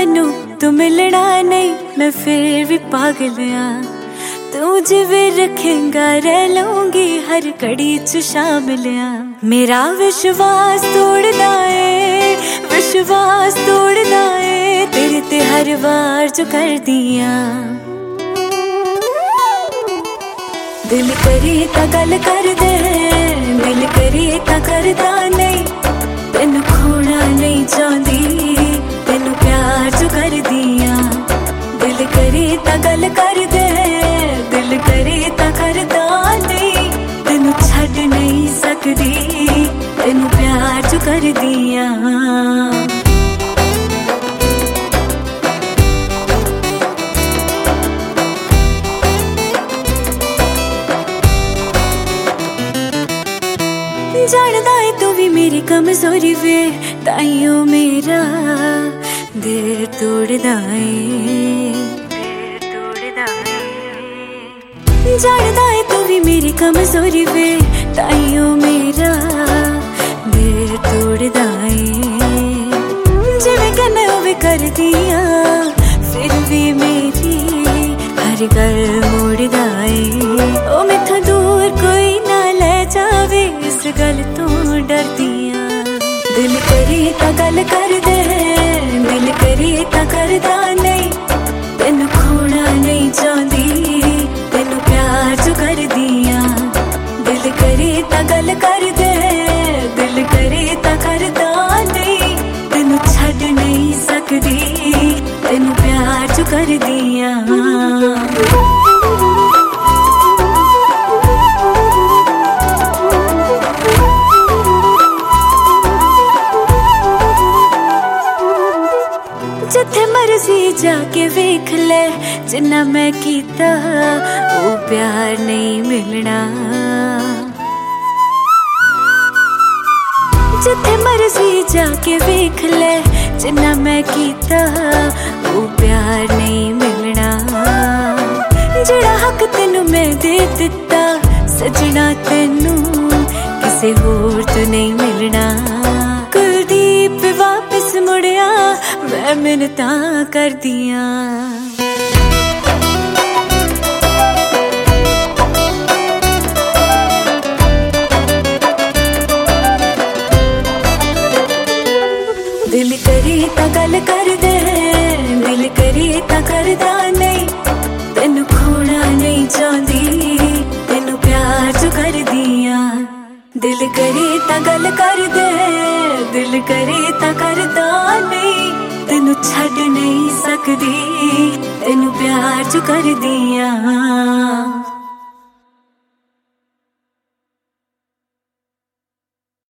मैनू तू मिलना नहीं, मैं फिर भी पागल आ। तू जिवे रखेगा रह लूंगी हर घड़ी च शामिल आ। मेरा विश्वास तोड़ना है, विश्वास तोड़ना है, तेरे ते हर बार जो कर दिया। दिल करी ता गल कर दे, दिल करी ता करदा नहीं, तेनू खोना नहीं चाहती, तेनू प्यार जो कर दिया। दिल करी ता गल कर दे, दिल करी ता करदा नहीं, तेनू छड़ नहीं सकदी, तेनू प्यार जो कर दिया। जानदा है तू भी मेरी कमजोरी वे, ताइयों मेरा दिल तोड़दा है। जानदा है तू भी मेरी कमजोरी वे, ताइयों मेरा दिल तोड़दा है। जिवें कहना उवें कर दिया, फिर भी मेरी हर गल मोड़दा है। ओ मैथों दूर कोई ना ले जावे, इस गल तो डरदिया। दिल करी ता गल कर दे, दिल करी ता करदा नहीं, तेनू खोना नहीं चाहती, तेनू प्यार जो कर दिया। दिल करी ता गल कर दे, दिल करी ता करदा नहीं, तेनू छड़ नहीं सकदी, तेनू प्यार जो कर दिया। जिथे मर्जी जाके वेख ले, जिन्ना मैं कीता वो प्यार नहीं मिलना। जिथे मर्जी जाके वेख ले, जिन्ना मैं कीता वो प्यार नहीं मिलना। जेड़ा हक तेनू मैं दे दिता सजना, तेनू किसे होर तो नहीं मिलना। कुलदीप वापस मुड़िया, मैं मिन्नतां कर दिया। दिल करी ता गल कर दे, दिल करी ता करदा नहीं, तेनू खोना नहीं चाहती, तेनू प्यार जो कर दिया। दिल करी ता गल कर दे, दिल करी ता करदा नहीं, तेनू छड़ नहीं सकदी, तेनू प्यार जो कर दिया।